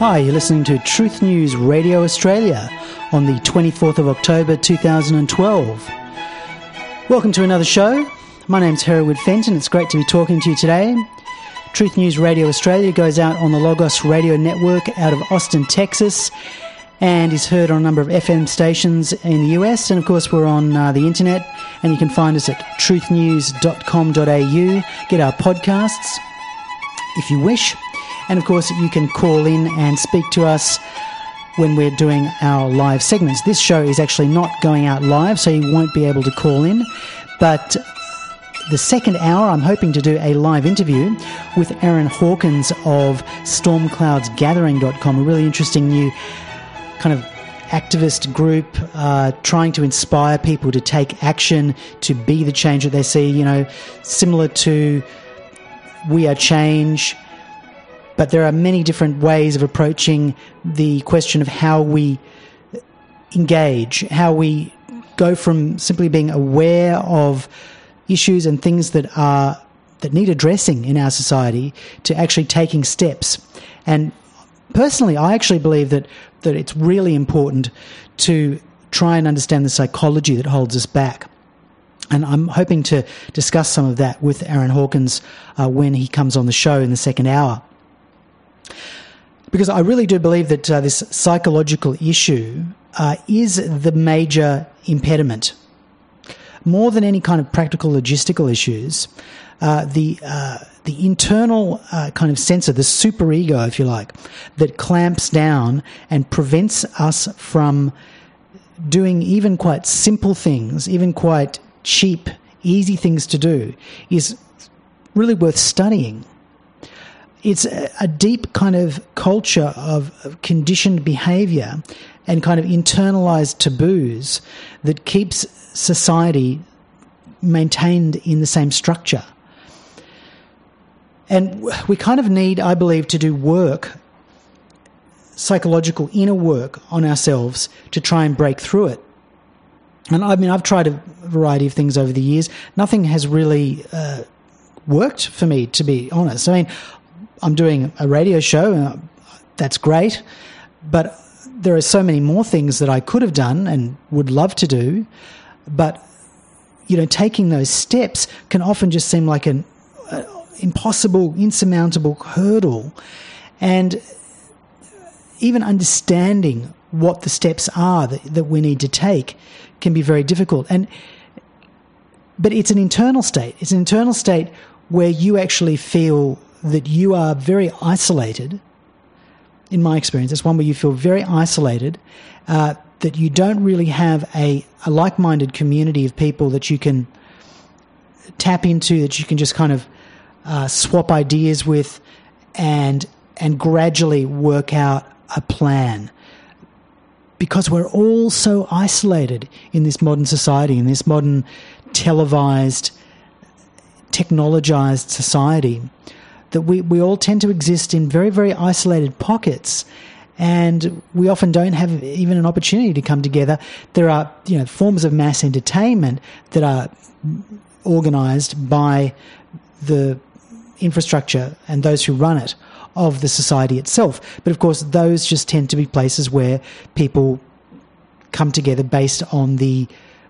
Hi, you're listening to Truth News Radio Australia on the 24th of October 2012. Welcome to another show. My name's Hereward Fenton. It's great to be talking to you today. Truth News Radio Australia goes out on the Logos Radio Network out of Austin, Texas, and is heard on a number of FM stations in the US. And of course, we're on the internet, and you can find us at truthnews.com.au. Get our podcasts if you wish. And of course, you can call in and speak to us when we're doing our live segments. This show is actually not going out live, so you won't be able to call in. But the second hour, I'm hoping to do a live interview with Aaron Hawkins of StormCloudsGathering.com, a really interesting new kind of activist group trying to inspire people to take action, to be the change that they see, you know, similar to We Are Change. But there are many different ways of approaching the question of how we engage, how we go from simply being aware of issues and things that need addressing in our society to actually taking steps. And personally, I actually believe that it's really important to try and understand the psychology that holds us back. And I'm hoping to discuss some of that with Aaron Hawkins when he comes on the show in the second hour. Because I really do believe that this psychological issue is the major impediment. More than any kind of practical logistical issues, the internal kind of censor, the superego, if you like, that clamps down and prevents us from doing even quite simple things, even quite cheap, easy things to do, is really worth studying. It's a deep kind of culture of conditioned behaviour and kind of internalized taboos that keeps society maintained in the same structure. And we kind of need, I believe, to do work, psychological inner work on ourselves to try and break through it. And I mean, I've tried a variety of things over the years. Nothing has really worked for me, to be honest. I mean, I'm doing a radio show, that's great, but there are so many more things that I could have done and would love to do, but, you know, taking those steps can often just seem like an impossible, insurmountable hurdle, and even understanding what the steps are that we need to take can be very difficult. But it's an internal state. It's an internal state where you actually feel that you are very isolated. In my experience, it's one where you feel very isolated, that you don't really have a like-minded community of people that you can tap into, that you can just kind of swap ideas with and gradually work out a plan. Because we're all so isolated in this modern society, in this modern televised, technologized society, that we all tend to exist in very, very isolated pockets, and we often don't have even an opportunity to come together. There are, you know, forms of mass entertainment that are organised by the infrastructure and those who run it of the society itself. But of course, those just tend to be places where people come together based on the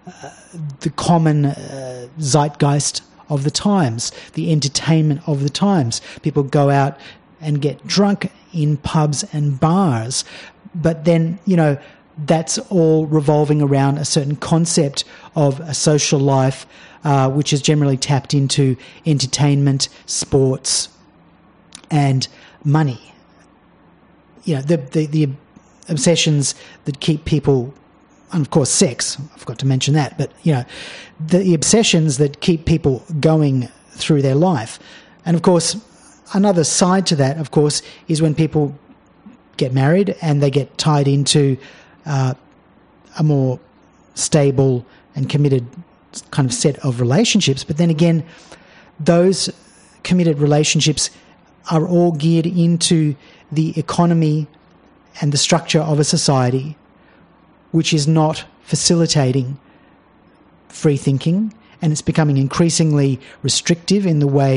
common zeitgeist of the times, the entertainment of the times. People go out and get drunk in pubs and bars, but then, you know, that's all revolving around a certain concept of a social life, which is generally tapped into entertainment, sports, and money. You know, the obsessions that keep people, and of course sex, I forgot to mention that, but, you know, the obsessions that keep people going through their life. And of course, another side to that, of course, is when people get married and they get tied into a more stable and committed kind of set of relationships. But then again, those committed relationships are all geared into the economy and the structure of a society which is not facilitating free thinking, and it's becoming increasingly restrictive in the way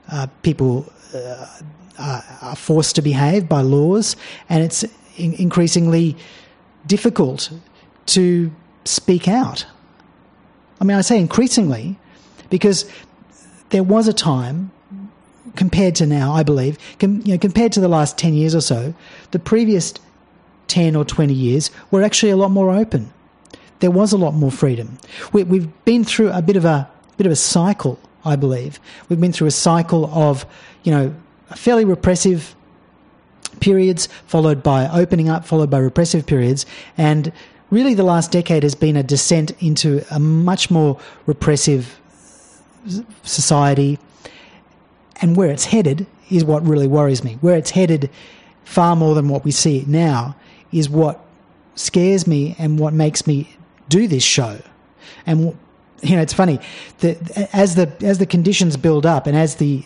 people are forced to behave by laws, and it's increasingly difficult to speak out. I mean, I say increasingly because there was a time, compared to now, I believe, compared to the last 10 years or so, the previous 10 or 20 years were actually a lot more open. There was a lot more freedom. We've been through a bit of a cycle, I believe. We've been through a cycle of, fairly repressive periods, followed by opening up, followed by repressive periods, and really the last decade has been a descent into a much more repressive society, and where it's headed is what really worries me. Where it's headed, far more than what we see now, is what scares me and what makes me do this show. And it's funny that as the conditions build up and as the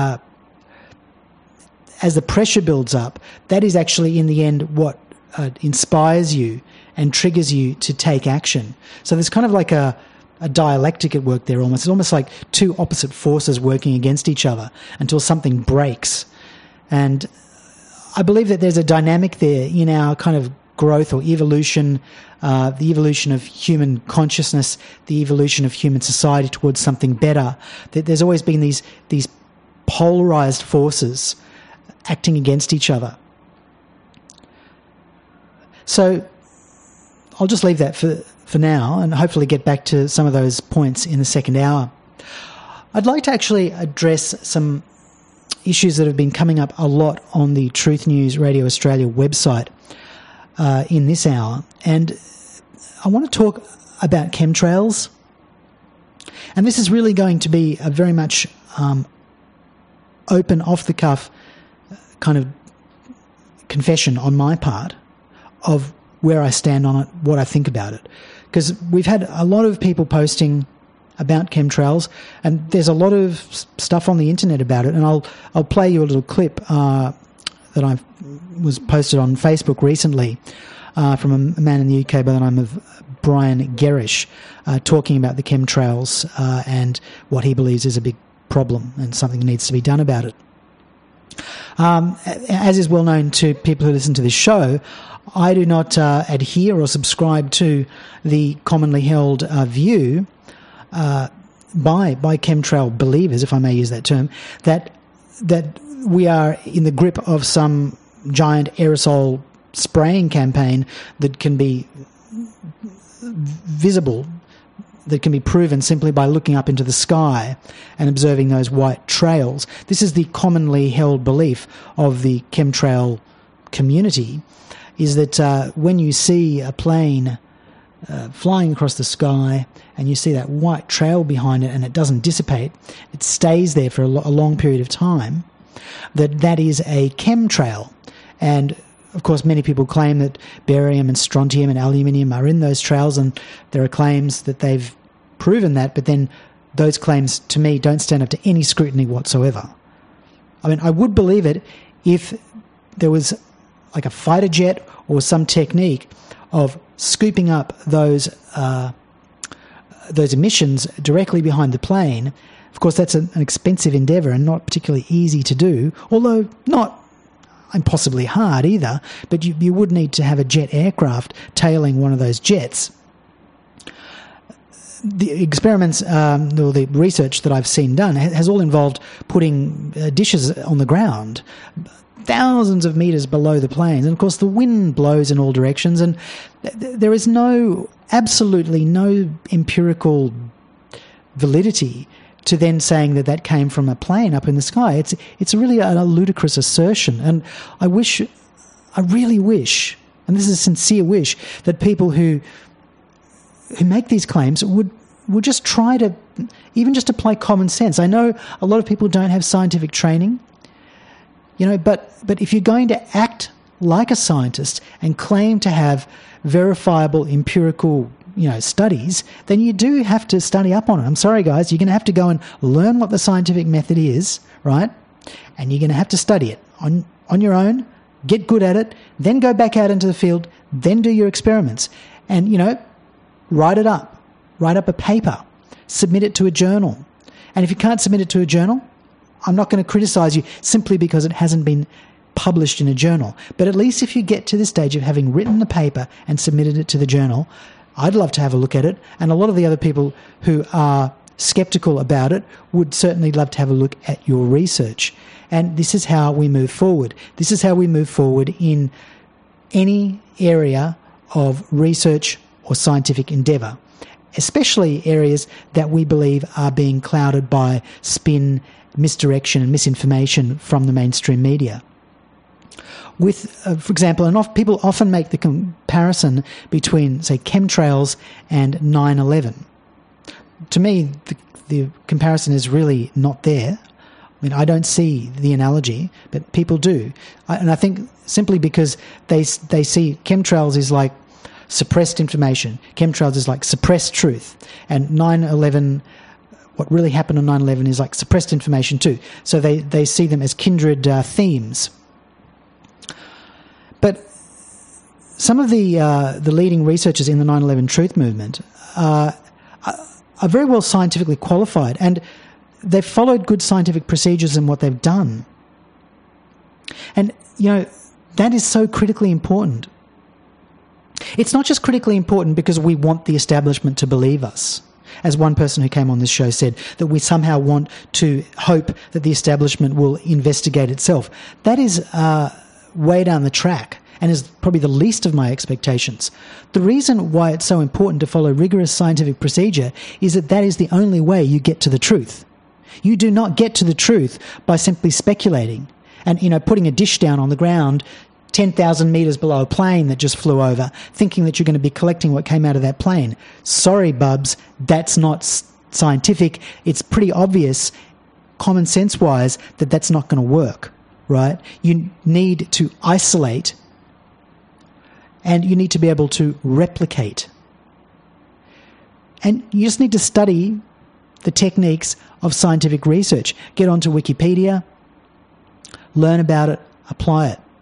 pressure builds up, that is actually in the end what inspires you and triggers you to take action. So there's kind of like a dialectic at work there almost. It's almost like two opposite forces working against each other until something breaks. And I believe that there's a dynamic there in our kind of growth or evolution, the evolution of human consciousness, the evolution of human society towards something better. That there's always been these polarized forces acting against each other. So I'll just leave that for now and hopefully get back to some of those points in the second hour. I'd like to actually address some issues that have been coming up a lot on the Truth News Radio Australia website in this hour. And I want to talk about chemtrails. And this is really going to be a very much open, off-the-cuff kind of confession on my part of where I stand on it, what I think about it. Because we've had a lot of people posting about chemtrails, and there's a lot of stuff on the internet about it. And I'll play you a little clip that was posted on Facebook recently from a man in the UK by the name of Brian Gerrish, talking about the chemtrails and what he believes is a big problem and something needs to be done about it. As is well known to people who listen to this show, I do not adhere or subscribe to the commonly held view by chemtrail believers, if I may use that term, that we are in the grip of some giant aerosol spraying campaign that can be visible, that can be proven simply by looking up into the sky and observing those white trails. This is the commonly held belief of the chemtrail community, is that when you see a plane flying across the sky and you see that white trail behind it and it doesn't dissipate, it stays there for a long period of time, that is a chemtrail. And of course, many people claim that barium and strontium and aluminium are in those trails, and there are claims that they've proven that, but then those claims, to me, don't stand up to any scrutiny whatsoever. I mean, I would believe it if there was like a fighter jet or some technique of scooping up those emissions directly behind the plane. Of course, that's an expensive endeavour and not particularly easy to do, although not impossibly hard either, but you would need to have a jet aircraft tailing one of those jets. The experiments or the research that I've seen done has all involved putting dishes on the ground thousands of metres below the planes, and of course the wind blows in all directions, and there is absolutely no empirical validity to then saying that came from a plane up in the sky. It's really a ludicrous assertion, and I really wish, and this is a sincere wish, that people who make these claims would just try to even just apply common sense. I know a lot of people don't have scientific training, but if you're going to act like a scientist and claim to have verifiable empirical studies, then you do have to study up on it. I'm sorry, guys, you're going to have to go and learn what the scientific method is, right? And you're going to have to study it on your own, get good at it, then go back out into the field, then do your experiments. And, write it up. Write up a paper. Submit it to a journal. And if you can't submit it to a journal, I'm not going to criticize you simply because it hasn't been published in a journal. But at least if you get to the stage of having written the paper and submitted it to the journal, I'd love to have a look at it. And a lot of the other people who are skeptical about it would certainly love to have a look at your research. And this is how we move forward. This is how we move forward in any area of research or scientific endeavour, especially areas that we believe are being clouded by spin, misdirection and misinformation from the mainstream media. With, for example, people often make the comparison between, say, chemtrails and 9/11. To me, the comparison is really not there. I mean, I don't see the analogy, but people do. And I think simply because they see chemtrails is like suppressed information. Chemtrails is like suppressed truth. And 9/11, what really happened on 9/11 is like suppressed information too. So they see them as kindred themes. But some of the leading researchers in the 9/11 truth movement are very well scientifically qualified, and they've followed good scientific procedures in what they've done. And, that is so critically important. It's not just critically important because we want the establishment to believe us. As one person who came on this show said, that we somehow want to hope that the establishment will investigate itself. That is way down the track and is probably the least of my expectations. The reason why it's so important to follow rigorous scientific procedure is that is the only way you get to the truth. You do not get to the truth by simply speculating and, putting a dish down on the ground 10,000 metres below a plane that just flew over, thinking that you're going to be collecting what came out of that plane. Sorry, bubs, that's not scientific. It's pretty obvious, common sense-wise, that that's not going to work. Right? You need to isolate and you need to be able to replicate. And you just need to study the techniques of scientific research. Get onto Wikipedia, learn about it, apply it.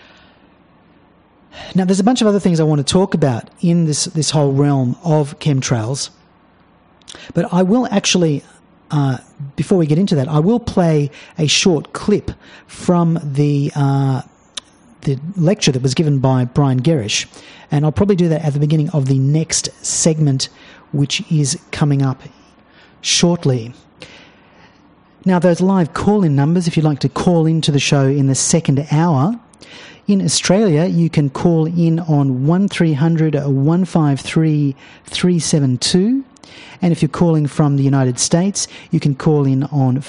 Now, there's a bunch of other things I want to talk about in this whole realm of chemtrails, but I will actually... before we get into that, I will play a short clip from the lecture that was given by Brian Gerrish, and I'll probably do that at the beginning of the next segment, which is coming up shortly. Now, those live call-in numbers, if you'd like to call into the show in the second hour, in Australia, you can call in on 1300 153 372. And if you're calling from the United States, you can call in on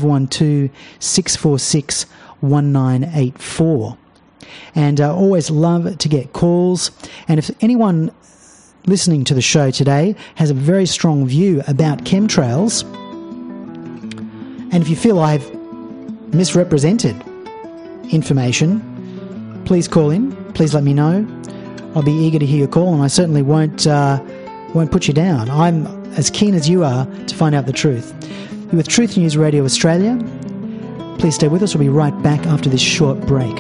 512-646-1984. And I always love to get calls. And if anyone listening to the show today has a very strong view about chemtrails, and if you feel I've misrepresented information, please call in. Please let me know. I'll be eager to hear your call, and I certainly won't put you down. I'm as keen as you are to find out the truth. You're with Truth News Radio Australia. Please stay with us. We'll be right back after this short break.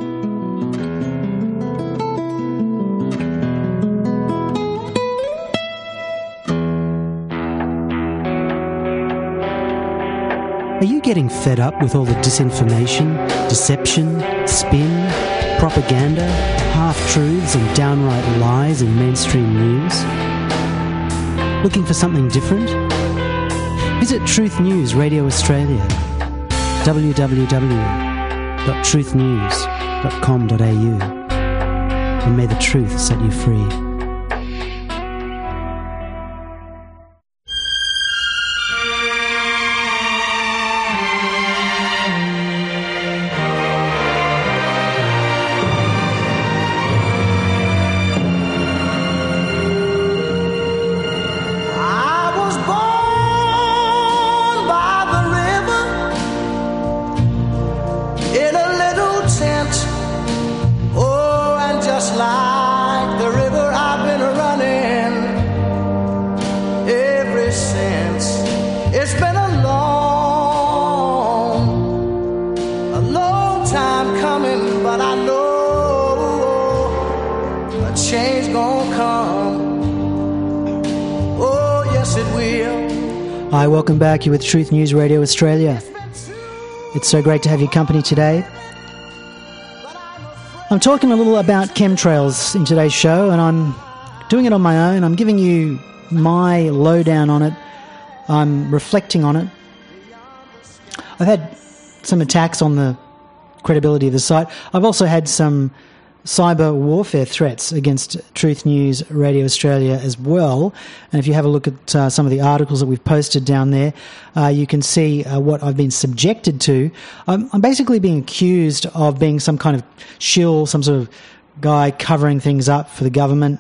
Are you getting fed up with all the disinformation, deception, spin, propaganda, half-truths and downright lies in mainstream news? Looking for something different? Visit Truth News Radio Australia, www.truthnews.com.au, and may the truth set you free. Hi, welcome back. You're with Truth News Radio Australia. It's so great to have your company today. I'm talking a little about chemtrails in today's show, and I'm doing it on my own. I'm giving you my lowdown on it. I'm reflecting on it. I've had some attacks on the credibility of the site. I've also had some cyber warfare threats against Truth News Radio Australia as well. And if you have a look at some of the articles that we've posted down there, you can see what I've been subjected to. I'm basically being accused of being some kind of shill, some sort of guy covering things up for the government.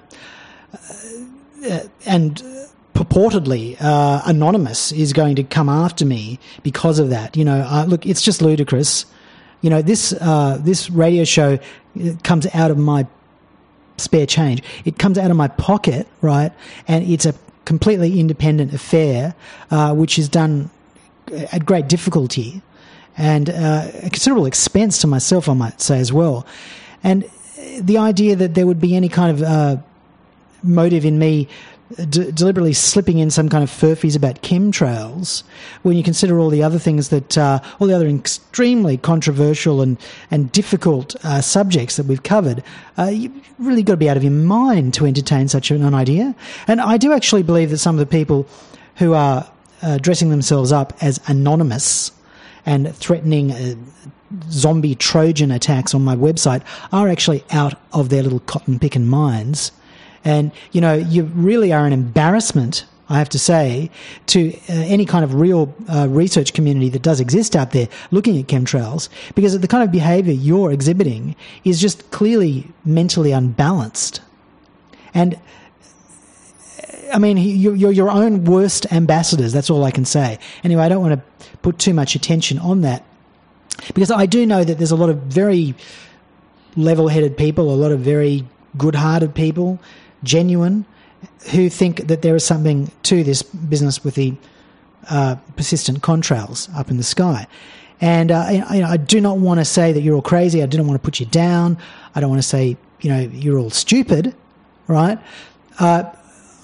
And purportedly Anonymous is going to come after me because of that. Look, it's just ludicrous. This radio show comes out of my spare change. It comes out of my pocket, right? And it's a completely independent affair, which is done at great difficulty and a considerable expense to myself, I might say, as well. And the idea that there would be any kind of motive in me deliberately slipping in some kind of furphies about chemtrails, when you consider all the other things that, all the other extremely controversial and difficult subjects that we've covered, you've really got to be out of your mind to entertain such an idea. And I do actually believe that some of the people who are dressing themselves up as Anonymous and threatening zombie Trojan attacks on my website are actually out of their little cotton-picking minds. And, you really are an embarrassment, I have to say, to any kind of real research community that does exist out there looking at chemtrails, because the kind of behaviour you're exhibiting is just clearly mentally unbalanced. And, I mean, you're your own worst ambassadors, that's all I can say. Anyway, I don't want to put too much attention on that, because I do know that there's a lot of very level-headed people, a lot of very good-hearted people, genuine, who think that there is something to this business with the persistent contrails up in the sky. And I do not want to say that you're all crazy. I do not want to put you down. I don't want to say, you're all stupid, right? But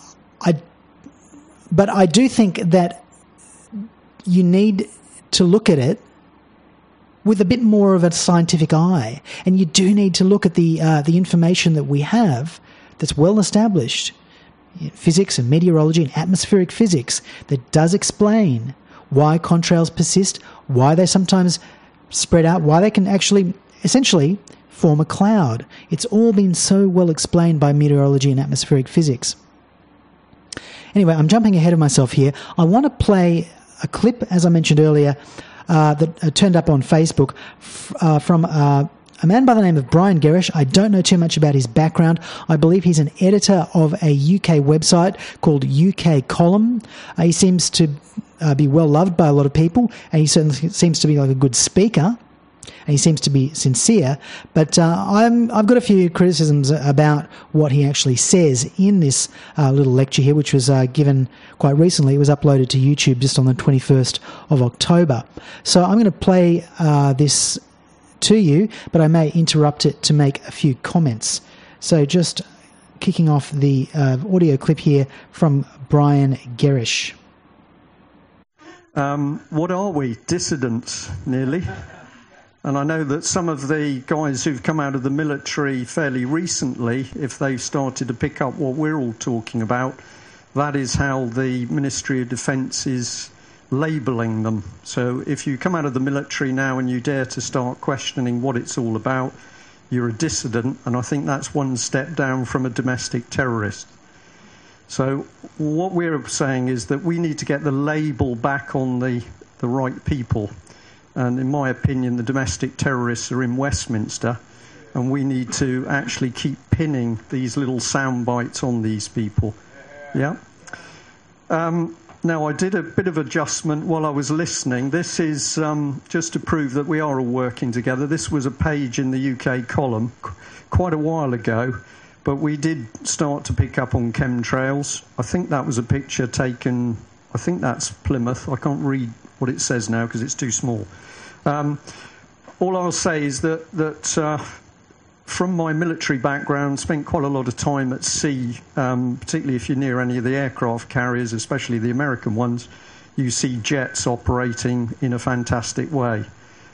I do think that you need to look at it with a bit more of a scientific eye, and you do need to look at the information that we have that's well established, physics and meteorology and atmospheric physics, that does explain why contrails persist, why they sometimes spread out, why they can actually essentially form a cloud. It's all been so well explained by meteorology and atmospheric physics. Anyway, I'm jumping ahead of myself here. I want to play a clip, as I mentioned earlier, that turned up on Facebook from a man by the name of Brian Gerrish. I don't know too much about his background. I believe he's an editor of a UK website called UK Column. He seems to be well loved by a lot of people, and he certainly seems to be like a good speaker, and he seems to be sincere. But I've got a few criticisms about what he actually says in this little lecture here, which was given quite recently. It was uploaded to YouTube just on the 21st of October. So I'm going to play this to you, but I may interrupt it to make a few comments. So just kicking off the audio clip here from Brian Gerrish. What are we? Dissidents, nearly. And I know that some of the guys who've come out of the military fairly recently, if they've started to pick up what we're all talking about, that is how the Ministry of Defence is labelling them. So if you come out of the military now and you dare to start questioning what it's all about, you're a dissident, and I think that's one step down from a domestic terrorist. So what we're saying is that we need to get the label back on the right people. And in my opinion, the domestic terrorists are in Westminster, and we need to actually keep pinning these little sound bites on these people. Yeah? Now, I did a bit of adjustment while I was listening. This is just to prove that we are all working together. This was a page in the UK Column quite a while ago, but we did start to pick up on chemtrails. I think that was a picture taken, I think that's Plymouth. I can't read what it says now because it's too small. All I'll say is that from my military background, spent quite a lot of time at sea, particularly if you're near any of the aircraft carriers, especially the American ones, you see jets operating in a fantastic way.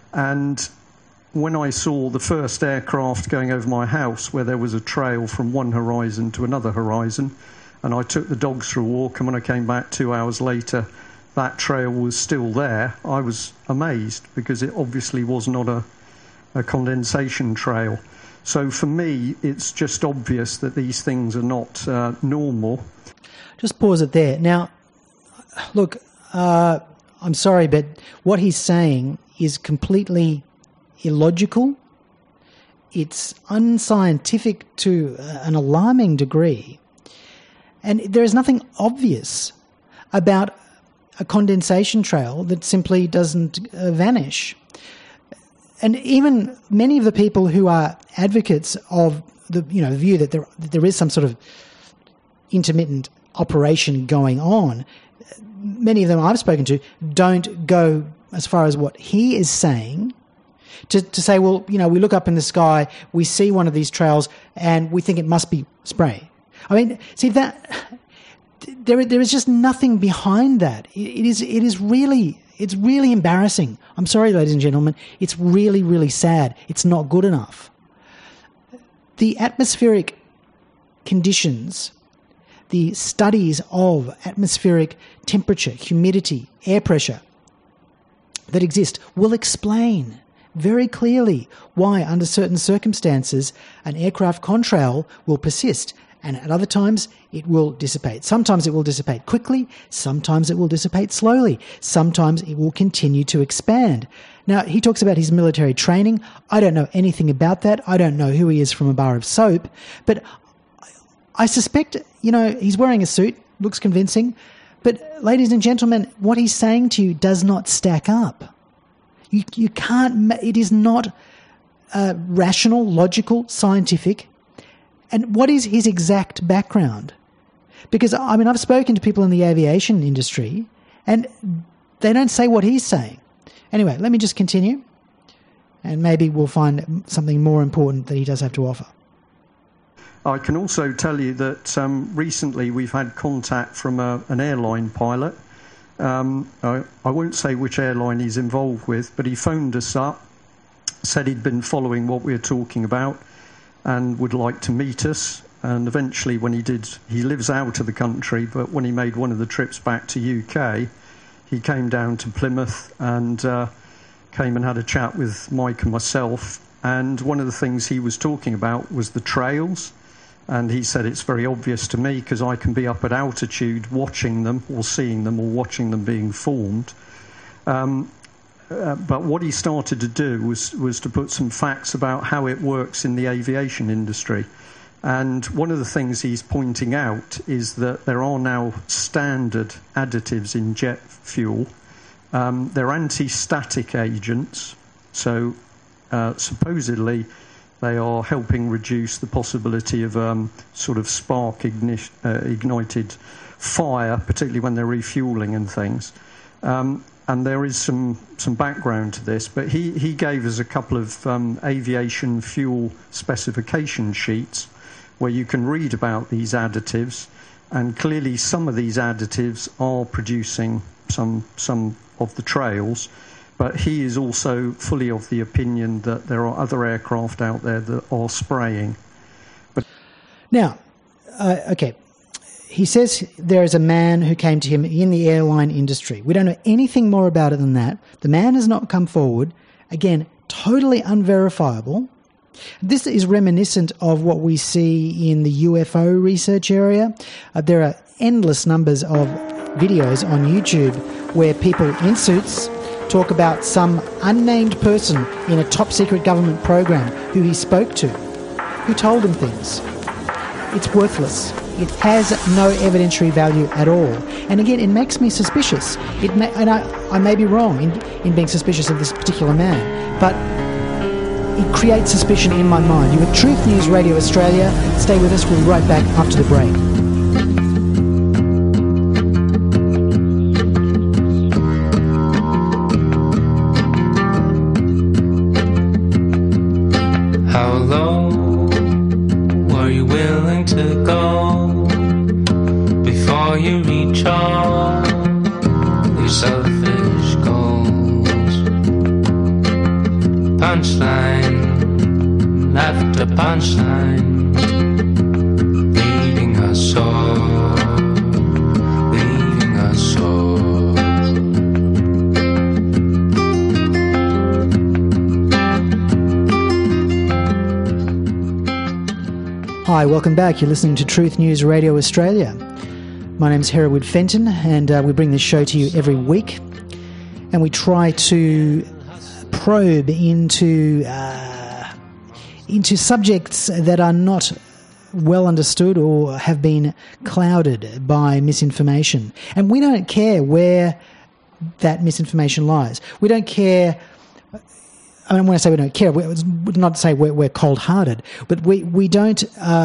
And when I saw the first aircraft going over my house, where there was a trail from one horizon to another horizon, and I took the dogs for a walk, and when I came back 2 hours later, that trail was still there, I was amazed, because it obviously was not a condensation trail. So for me, it's just obvious that these things are not normal. Just pause it there. Now, look, I'm sorry, but what he's saying is completely illogical. It's unscientific to an alarming degree. And there is nothing obvious about a condensation trail that simply doesn't vanish. And even many of the people who are advocates of the view that there is some sort of intermittent operation going on, many of them I've spoken to don't go as far as what he is saying to say, well, we look up in the sky, we see one of these trails, and we think it must be spray. I mean, see that there is just nothing behind that. It's really embarrassing. I'm sorry, ladies and gentlemen. It's really, really sad. It's not good enough. The atmospheric conditions, the studies of atmospheric temperature, humidity, air pressure that exist will explain very clearly why, under certain circumstances, an aircraft contrail will persist, and at other times it will dissipate. Sometimes it will dissipate quickly, sometimes it will dissipate slowly, sometimes it will continue to expand. Now, he talks about his military training. I don't know anything about that. I don't know who he is from a bar of soap, but I suspect, he's wearing a suit, looks convincing, but ladies and gentlemen, what he's saying to you does not stack up. You can't, it is not rational, logical, scientific. And what is his exact background? Because, I've spoken to people in the aviation industry and they don't say what he's saying. Anyway, let me just continue and maybe we'll find something more important that he does have to offer. I can also tell you that recently we've had contact from an airline pilot. I won't say which airline he's involved with, but he phoned us up, said he'd been following what we were talking about and would like to meet us. And eventually when he did, he lives out of the country, but when he made one of the trips back to UK, he came down to Plymouth and came and had a chat with Mike and myself. And one of the things he was talking about was the trails. And he said it's very obvious to me because I can be up at altitude watching them or seeing them or watching them being formed. But what he started to do was to put some facts about how it works in the aviation industry. And one of the things he's pointing out is that there are now standard additives in jet fuel. They're anti-static agents, so supposedly they are helping reduce the possibility of sort of spark ignited fire, particularly when they're refueling and things. And there is some background to this, but he gave us a couple of aviation fuel specification sheets where you can read about these additives, and clearly some of these additives are producing some of the trails, but he is also fully of the opinion that there are other aircraft out there that are spraying. Now, okay, he says there is a man who came to him in the airline industry. We don't know anything more about it than that. The man has not come forward. Again, totally unverifiable. This is reminiscent of what we see in the UFO research area. There are endless numbers of videos on YouTube where people in suits talk about some unnamed person in a top-secret government program who he spoke to, who told him things. It's worthless. It has no evidentiary value at all. And again, it makes me suspicious. I may be wrong in being suspicious of this particular man, but it creates suspicion in my mind. You're with Truth News Radio Australia. Stay with us. We'll be right back after the break. How low were you willing to go before you reach all your selfish goals? punchline after punchline, leaving us sore, leaving us sore. Hi, welcome back. You're listening to Truth News Radio Australia. My name's Hereward Fenton, and we bring this show to you every week, and we try to probe into subjects that are not well understood or have been clouded by misinformation. And we don't care where that misinformation lies. We don't care. I mean, when I say we don't care, it's not to say we're cold-hearted, but we don't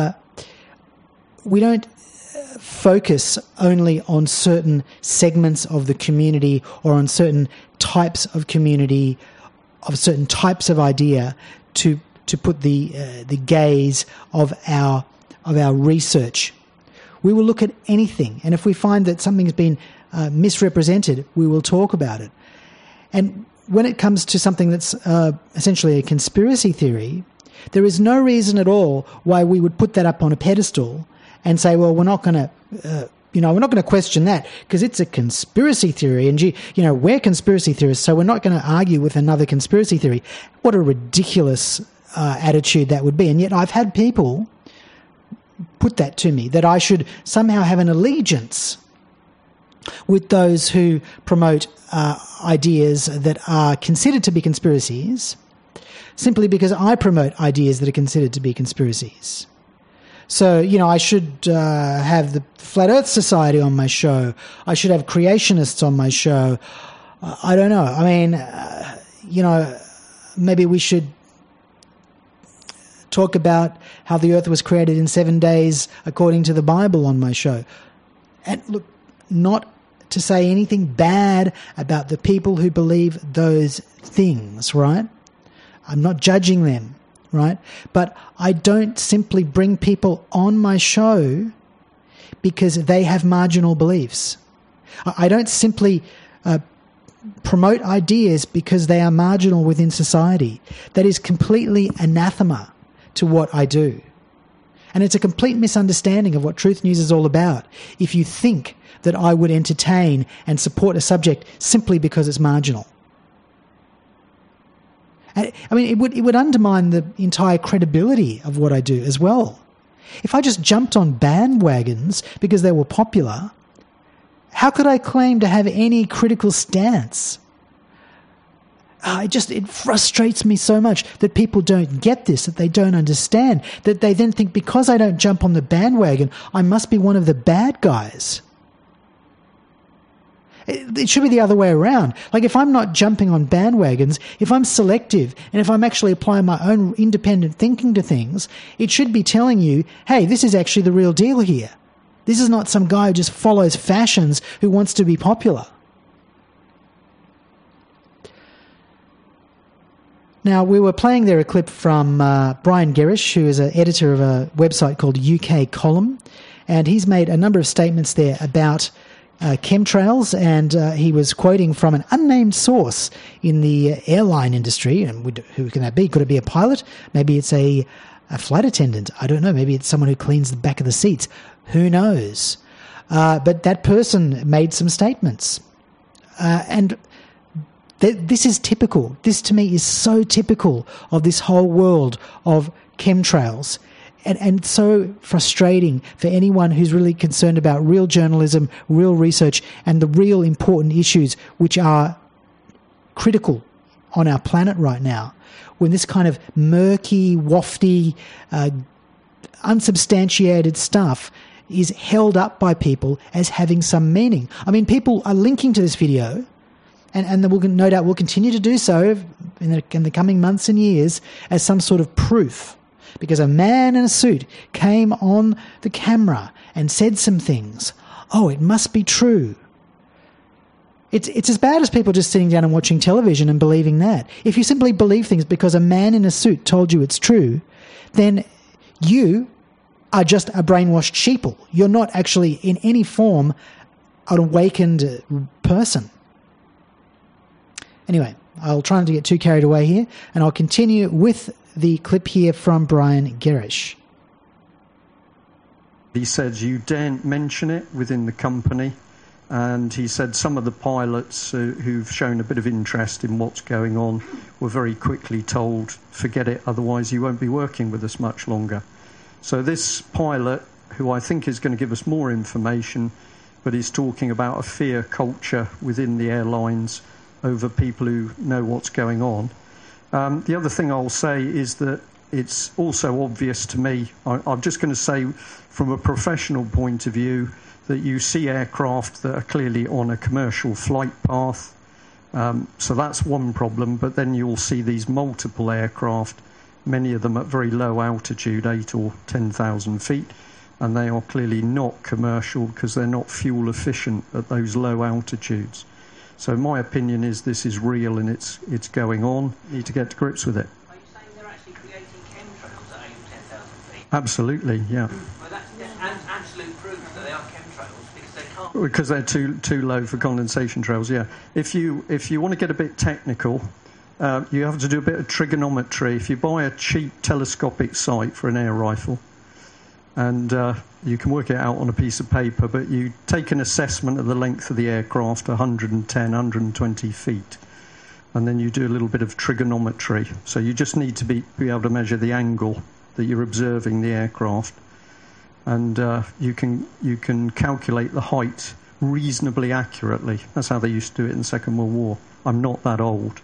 focus only on certain segments of the community or on certain types of community, of certain types of idea to put the gaze of our research. We will look at anything, and if we find that something has been misrepresented, we will talk about it. And when it comes to something that's essentially a conspiracy theory, there is no reason at all why we would put that up on a pedestal and say, well, we're not going to, we're not going to question that because it's a conspiracy theory, and we're conspiracy theorists, so we're not going to argue with another conspiracy theory. What a ridiculous attitude that would be. And yet I've had people put that to me, that I should somehow have an allegiance with those who promote ideas that are considered to be conspiracies, simply because I promote ideas that are considered to be conspiracies. So, I should have the Flat Earth Society on my show. I should have creationists on my show. I don't know. I mean, maybe we should talk about how the earth was created in 7 days according to the Bible on my show. And look, not to say anything bad about the people who believe those things, right? I'm not judging them, right? But I don't simply bring people on my show because they have marginal beliefs. I don't simply promote ideas because they are marginal within society. That is completely anathema to what I do. And it's a complete misunderstanding of what Truth News is all about if you think that I would entertain and support a subject simply because it's marginal. I mean, it would undermine the entire credibility of what I do as well. If I just jumped on bandwagons because they were popular, how could I claim to have any critical stance? It frustrates me so much that people don't get this, that they don't understand, that they then think because I don't jump on the bandwagon, I must be one of the bad guys. It should be the other way around. Like, if I'm not jumping on bandwagons, if I'm selective, and if I'm actually applying my own independent thinking to things, it should be telling you, hey, this is actually the real deal here. This is not some guy who just follows fashions who wants to be popular. Now, we were playing there a clip from Brian Gerrish, who is an editor of a website called UK Column, and he's made a number of statements there about chemtrails, and he was quoting from an unnamed source in the airline industry. And who can that be? Could it be a pilot? Maybe it's a flight attendant. I don't know. Maybe it's someone who cleans the back of the seats. Who knows? But that person made some statements. And this is typical. This, to me, is so typical of this whole world of chemtrails. And so frustrating for anyone who's really concerned about real journalism, real research, and the real important issues which are critical on our planet right now, when this kind of murky, wafty, unsubstantiated stuff is held up by people as having some meaning. I mean, people are linking to this video, and will, no doubt will continue to do so in the coming months and years as some sort of proof. Because a man in a suit came on the camera and said some things. Oh, it must be true. It's as bad as people just sitting down and watching television and believing that. If you simply believe things because a man in a suit told you it's true, then you are just a brainwashed sheeple. You're not actually in any form an awakened person. Anyway, I'll try not to get too carried away here, and I'll continue with the clip here from Brian Gerrish. He said you daren't mention it within the company, and he said some of the pilots who've shown a bit of interest in what's going on were very quickly told, forget it, otherwise you won't be working with us much longer. So this pilot, who I think is going to give us more information, but he's talking about a fear culture within the airlines over people who know what's going on. The other thing I'll say is that it's also obvious to me, I'm just going to say from a professional point of view, that you see aircraft that are clearly on a commercial flight path. So that's one problem, but then you'll see these multiple aircraft, many of them at very low altitude, 8 or 10,000 feet, and they are clearly not commercial because they're not fuel efficient at those low altitudes. So my opinion is this is real and it's going on. You need to get to grips with it. Are you saying they're actually creating chemtrails at 8 or 10,000 feet? Absolutely, yeah. Well, that's absolute proof that they are chemtrails because they can't. Because they're too low for condensation trails, yeah. If you want to get a bit technical, you have to do a bit of trigonometry. If you buy a cheap telescopic sight for an air rifle, and you can work it out on a piece of paper, but you take an assessment of the length of the aircraft, 110, 120 feet, and then you do a little bit of trigonometry. So you just need to be able to measure the angle that you're observing the aircraft, and you can calculate the height reasonably accurately. That's how they used to do it in the Second World War. I'm not that old.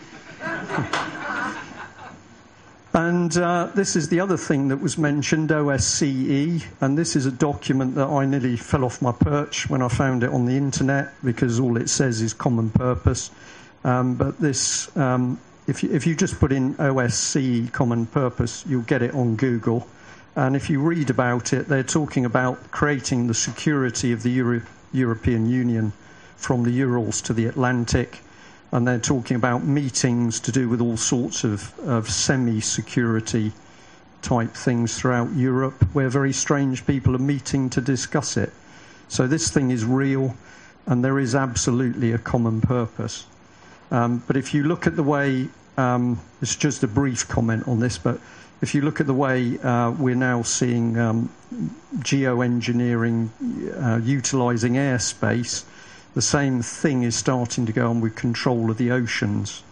And this is the other thing that was mentioned, OSCE, and this is a document that I nearly fell off my perch when I found it on the internet because all it says is common purpose. But this, if you just put in OSCE, common purpose, you'll get it on Google. And if you read about it, they're talking about creating the security of the European Union from the Urals to the Atlantic. And they're talking about meetings to do with all sorts of semi-security type things throughout Europe, where very strange people are meeting to discuss it. So this thing is real, and there is absolutely a common purpose. But if you look at the way, it's just a brief comment on this, but if you look at the way we're now seeing geoengineering utilising airspace, the same thing is starting to go on with control of the oceans.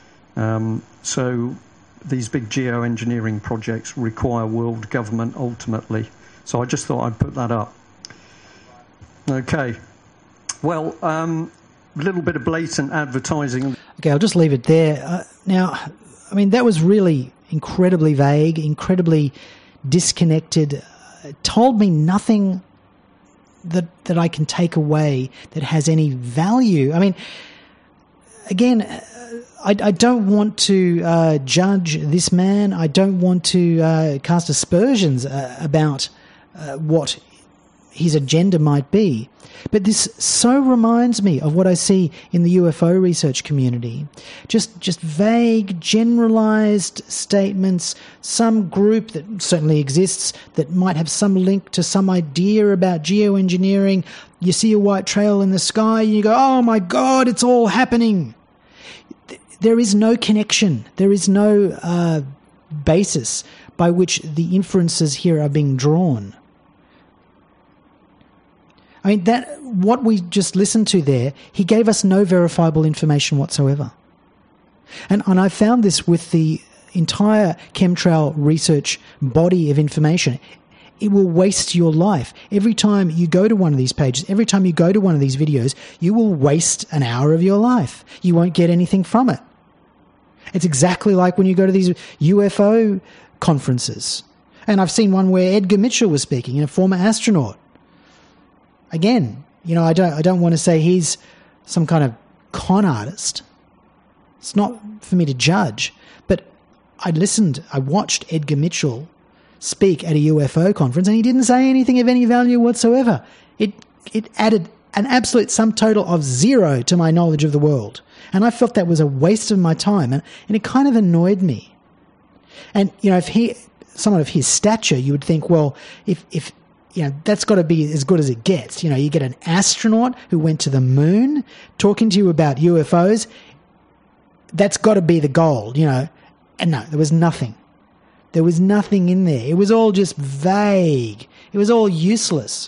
So these big geoengineering projects require world government ultimately. So I just thought I'd put that up. Okay. Well, a little bit of blatant advertising. Okay, I'll just leave it there. Now, I mean, that was really incredibly vague, incredibly disconnected. It told me nothing that I can take away that has any value. I mean, again, I don't want to judge this man. I don't want to cast aspersions about what his agenda might be. But this so reminds me of what I see in the UFO research community. Just vague, generalized statements, some group that certainly exists that might have some link to some idea about geoengineering. You see a white trail in the sky and you go, oh my God, it's all happening. There is no connection. There is no basis by which the inferences here are being drawn. I mean, that what we just listened to there, he gave us no verifiable information whatsoever. And I found this with the entire chemtrail research body of information. It will waste your life. Every time you go to one of these pages, every time you go to one of these videos, you will waste an hour of your life. You won't get anything from it. It's exactly like when you go to these UFO conferences. And I've seen one where Edgar Mitchell was speaking, a former astronaut. Again, you know, I don't want to say he's some kind of con artist. It's not for me to judge. But I watched Edgar Mitchell speak at a UFO conference, and he didn't say anything of any value whatsoever. It added an absolute sum total of 0 to my knowledge of the world. And I felt that was a waste of my time, and it kind of annoyed me. And, you know, if someone of his stature, you would think, well, if you know, that's got to be as good as it gets. You know, you get an astronaut who went to the moon talking to you about UFOs. that's got to be the goal, you know. And no, there was nothing. There was nothing in there. It was all just vague. It was all useless.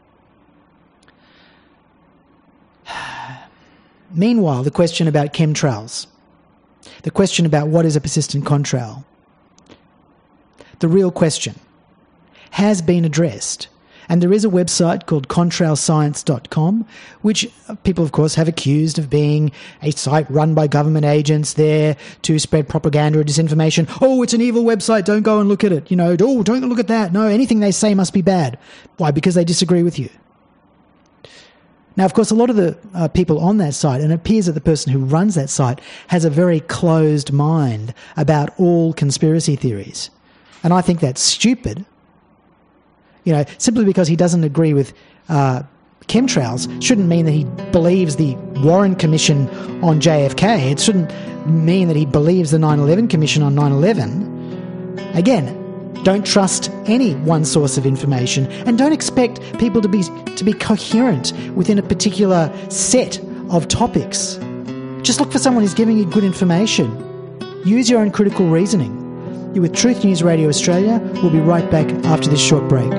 Meanwhile, the question about chemtrails, the question about what is a persistent contrail, the real question has been addressed. And there is a website called contrailscience.com, which people, of course, have accused of being a site run by government agents there to spread propaganda or disinformation. Oh, it's an evil website. Don't go and look at it. You know, oh, don't look at that. No, anything they say must be bad. Why? Because they disagree with you. Now, of course, a lot of the people on that site, and it appears that the person who runs that site has a very closed mind about all conspiracy theories. And I think that's stupid. You know, simply because he doesn't agree with chemtrails shouldn't mean that he believes the Warren Commission on JFK. It shouldn't mean that he believes the 9/11 Commission on 9/11. Again, don't trust any one source of information, and don't expect people to be coherent within a particular set of topics. Just look for someone who's giving you good information. Use your own critical reasoning. You're with Truth News Radio Australia. We'll be right back after this short break.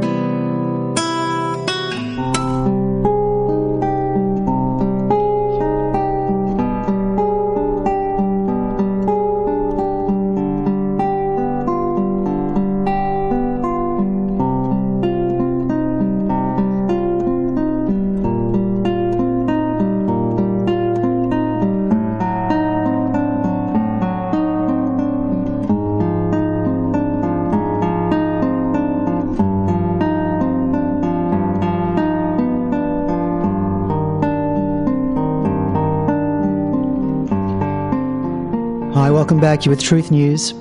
Hi, welcome back. You're with Truth News.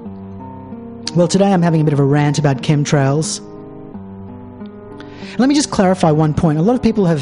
Well, today I'm having a bit of a rant about chemtrails. Let me just clarify one point. A lot of people have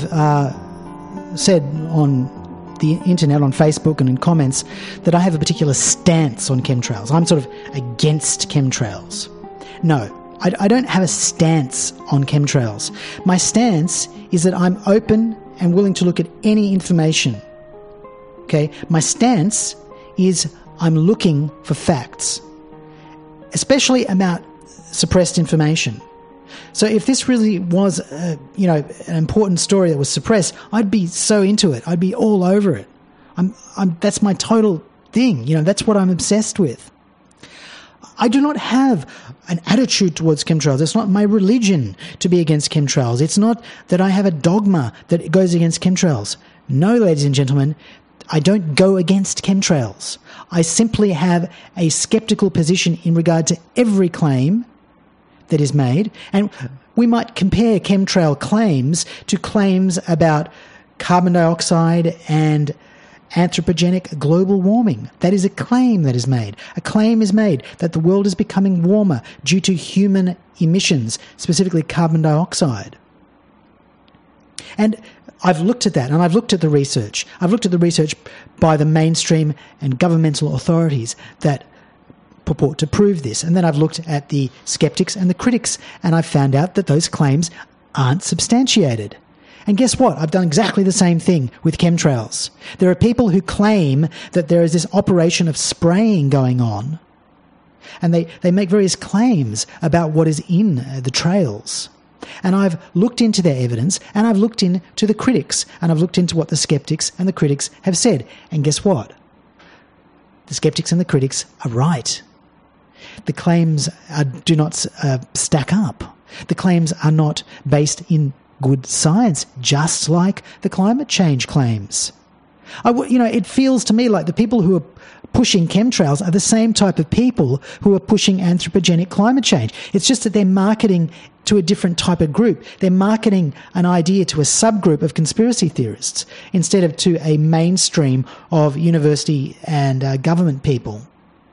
said on the internet, on Facebook and in comments, that I have a particular stance on chemtrails. I'm sort of against chemtrails. No, I don't have a stance on chemtrails. My stance is that I'm open and willing to look at any information. Okay? My stance is I'm looking for facts, especially about suppressed information. So if this really was, an important story that was suppressed, I'd be so into it. I'd be all over it. That's my total thing. You know, that's what I'm obsessed with. I do not have an attitude towards chemtrails. It's not my religion to be against chemtrails. It's not that I have a dogma that goes against chemtrails. No, ladies and gentlemen, I don't go against chemtrails. I simply have a skeptical position in regard to every claim that is made. And we might compare chemtrail claims to claims about carbon dioxide and anthropogenic global warming. That is a claim that is made. A claim is made that the world is becoming warmer due to human emissions, specifically carbon dioxide. And I've looked at that, and I've looked at the research. I've looked at the research by the mainstream and governmental authorities that purport to prove this. And then I've looked at the skeptics and the critics, and I've found out that those claims aren't substantiated. And guess what? I've done exactly the same thing with chemtrails. There are people who claim that there is this operation of spraying going on, and they make various claims about what is in the trails. And I've looked into their evidence, and I've looked into the critics, and I've looked into what the skeptics and the critics have said. And guess what? The skeptics and the critics are right. The claims do not stack up. The claims are not based in good science, just like the climate change claims. It feels to me like the people who are pushing chemtrails are the same type of people who are pushing anthropogenic climate change. It's just that they're marketing to a different type of group. They're marketing an idea to a subgroup of conspiracy theorists instead of to a mainstream of university and government people.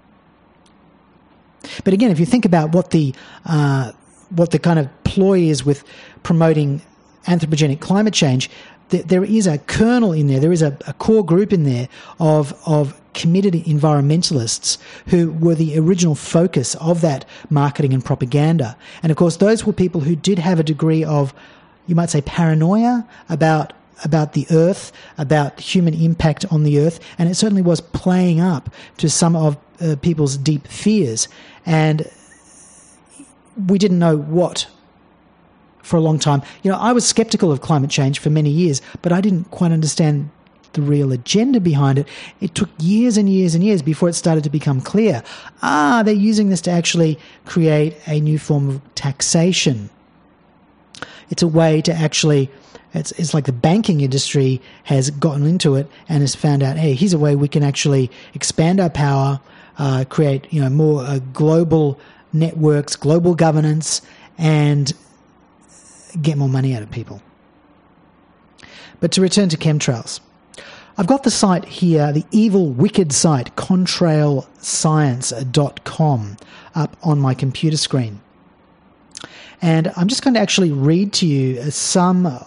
But again, if you think about what the kind of ploy is with promoting anthropogenic climate change, there is a kernel in there. There is a core group in there of committed environmentalists who were the original focus of that marketing and propaganda. And of course, those were people who did have a degree of, you might say, paranoia about about the Earth, about human impact on the Earth, and it certainly was playing up to some of people's deep fears. And we didn't know what for a long time. You know, I was skeptical of climate change for many years, but I didn't quite understand the real agenda behind it. It took years and years and years before it started to become clear. They're using this to actually create a new form of taxation. It's a way to actually, it's like the banking industry has gotten into it and has found out, hey, here's a way we can actually expand our power, create, you know, more global networks, global governance, and get more money out of people. But to return to chemtrails, I've got the site here, the evil, wicked site, contrailscience.com, up on my computer screen. And I'm just going to actually read to you some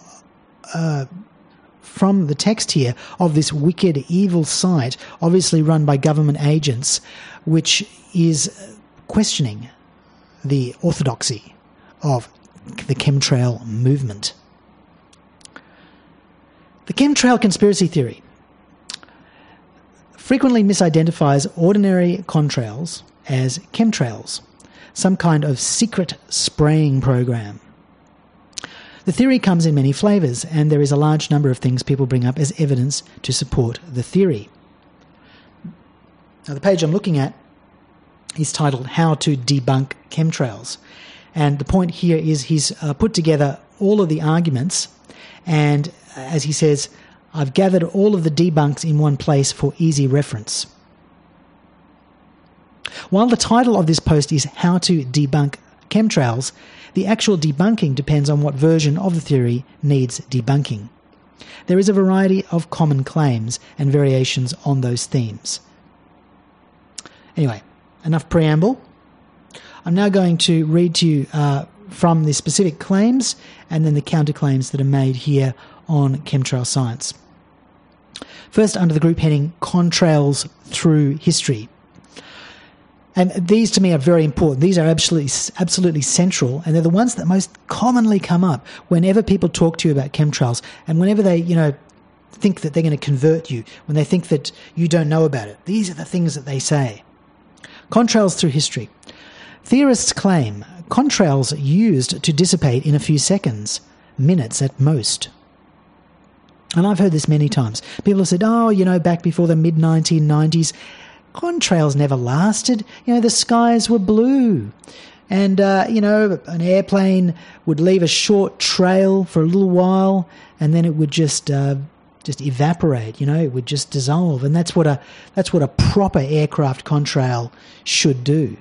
from the text here of this wicked, evil site, obviously run by government agents, which is questioning the orthodoxy of the chemtrail movement. The chemtrail conspiracy theory frequently misidentifies ordinary contrails as chemtrails, some kind of secret spraying program. The theory comes in many flavours, and there is a large number of things people bring up as evidence to support the theory. Now, the page I'm looking at is titled How to Debunk Chemtrails. And the point here is he's put together all of the arguments, and as he says, I've gathered all of the debunks in one place for easy reference. While the title of this post is How to Debunk Chemtrails, the actual debunking depends on what version of the theory needs debunking. There is a variety of common claims and variations on those themes. Anyway, enough preamble. I'm now going to read to you from the specific claims and then the counterclaims that are made here on chemtrail science. First, under the group heading Contrails Through History. And these to me are very important. These are absolutely central, and they're the ones that most commonly come up whenever people talk to you about chemtrails, and whenever they, think that they're going to convert you, when they think that you don't know about it. These are the things that they say. Contrails through history. Theorists claim contrails used to dissipate in a few seconds, minutes at most. And I've heard this many times. People have said, back before the mid-1990s, contrails never lasted. The skies were blue. And, an airplane would leave a short trail for a little while, and then it would just evaporate, it would just dissolve. And that's what a proper aircraft contrail should do.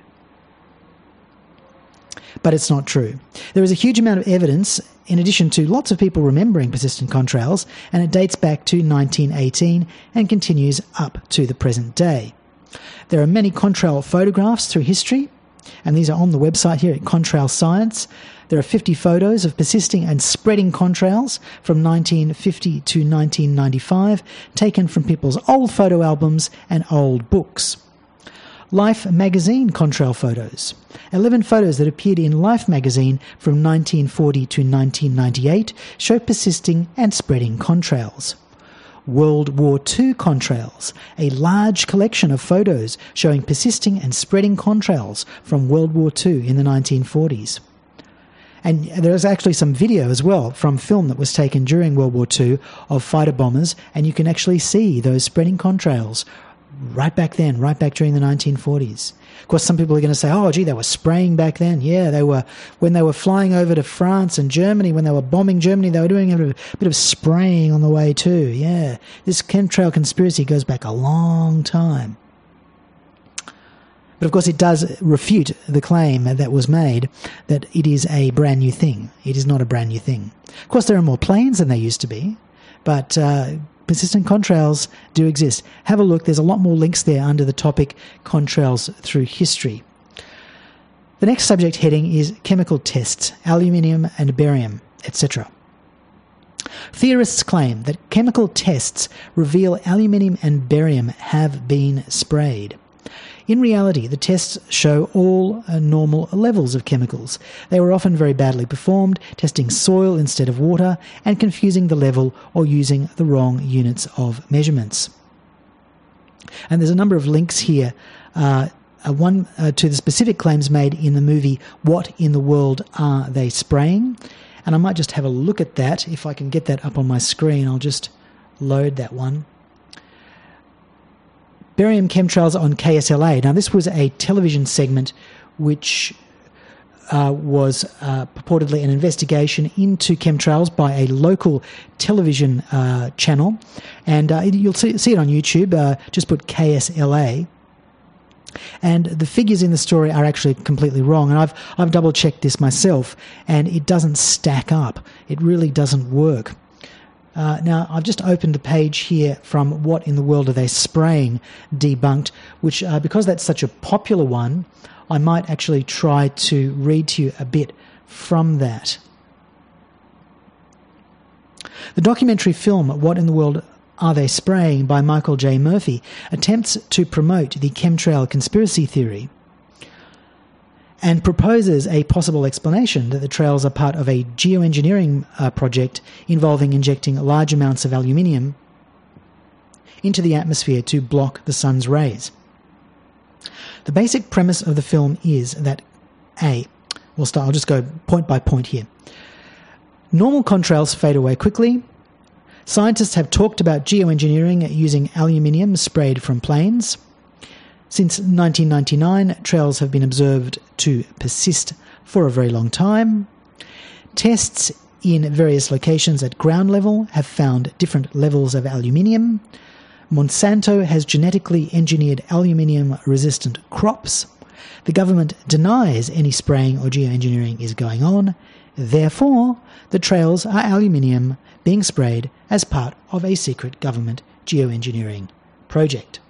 But it's not true. There is a huge amount of evidence, in addition to lots of people remembering persistent contrails, and it dates back to 1918 and continues up to the present day. There are many contrail photographs through history, and these are on the website here at Contrail Science. There are 50 photos of persisting and spreading contrails from 1950 to 1995, taken from people's old photo albums and old books. Life magazine contrail photos. 11 photos that appeared in Life magazine from 1940 to 1998 show persisting and spreading contrails. World War II contrails, a large collection of photos showing persisting and spreading contrails from World War II in the 1940s. And there's actually some video as well from film that was taken during World War II of fighter bombers, and you can actually see those spreading contrails right back then, right back during the 1940s. Of course, some people are going to say, they were spraying back then. Yeah, they were. When they were flying over to France and Germany, when they were bombing Germany, they were doing a bit of spraying on the way too. Yeah, this chemtrail conspiracy goes back a long time. But of course, it does refute the claim that was made that it is a brand new thing. It is not a brand new thing. Of course, there are more planes than there used to be, but persistent contrails do exist. Have a look. There's a lot more links there under the topic Contrails Through History. The next subject heading is chemical tests, aluminium and barium, etc. Theorists claim that chemical tests reveal aluminium and barium have been sprayed. In reality, the tests show all normal levels of chemicals. They were often very badly performed, testing soil instead of water, and confusing the level or using the wrong units of measurements. And there's a number of links here. One to the specific claims made in the movie What in the World Are They Spraying? And I might just have a look at that. If I can get that up on my screen, I'll just load that one. Barium chemtrails on KSLA. Now, this was a television segment which was purportedly an investigation into chemtrails by a local television channel. And you'll see it on YouTube. Just put KSLA. And the figures in the story are actually completely wrong. And I've double-checked this myself, and it doesn't stack up. It really doesn't work. Now, I've just opened the page here from What in the World Are They Spraying? Debunked, which, because that's such a popular one, I might actually try to read to you a bit from that. The documentary film What in the World Are They Spraying? By Michael J. Murphy attempts to promote the chemtrail conspiracy theory and proposes a possible explanation that the trails are part of a geoengineering project involving injecting large amounts of aluminium into the atmosphere to block the sun's rays. The basic premise of the film is that I'll just go point by point here. Normal contrails fade away quickly. Scientists have talked about geoengineering using aluminium sprayed from planes. Since 1999, trails have been observed to persist for a very long time. Tests in various locations at ground level have found different levels of aluminium. Monsanto has genetically engineered aluminium-resistant crops. The government denies any spraying or geoengineering is going on. Therefore, the trails are aluminium being sprayed as part of a secret government geoengineering project.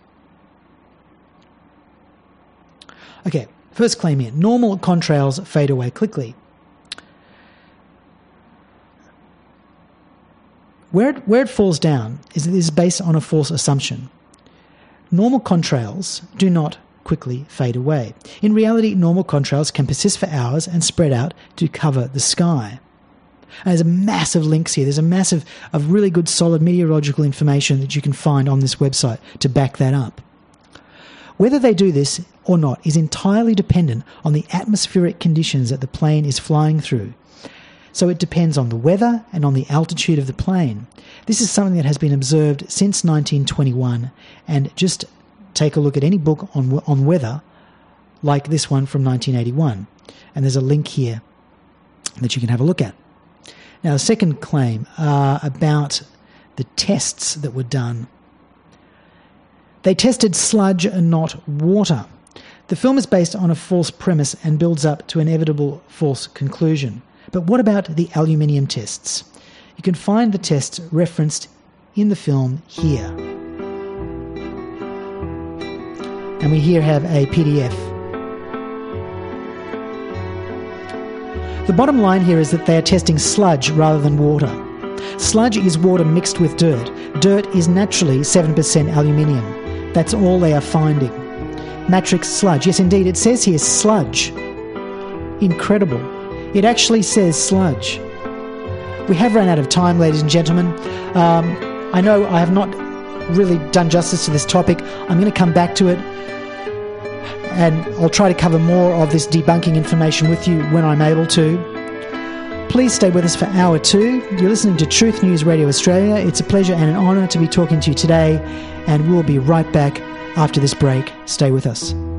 Okay, first claim here. Normal contrails fade away quickly. Where it falls down is that it is based on a false assumption. Normal contrails do not quickly fade away. In reality, normal contrails can persist for hours and spread out to cover the sky. And there's a massive links here. There's a massive of really good solid meteorological information that you can find on this website to back that up. Whether they do this or not is entirely dependent on the atmospheric conditions that the plane is flying through. So it depends on the weather and on the altitude of the plane. This is something that has been observed since 1921, and just take a look at any book on weather like this one from 1981. And there's a link here that you can have a look at. Now, the second claim about the tests that were done. They tested sludge and not water. The film is based on a false premise and builds up to an inevitable false conclusion. But what about the aluminium tests? You can find the tests referenced in the film here. And we here have a PDF. The bottom line here is that they are testing sludge rather than water. Sludge is water mixed with dirt. Dirt is naturally 7% aluminium. That's all they are finding. Matrix sludge. Yes, indeed, it says here sludge. Incredible. It actually says sludge. We have run out of time, ladies and gentlemen. I know I have not really done justice to this topic. I'm going to come back to it, and I'll try to cover more of this debunking information with you when I'm able to. Please stay with us for hour 2. You're listening to Truth News Radio Australia. It's a pleasure and an honour to be talking to you today, and we'll be right back after this break. Stay with us.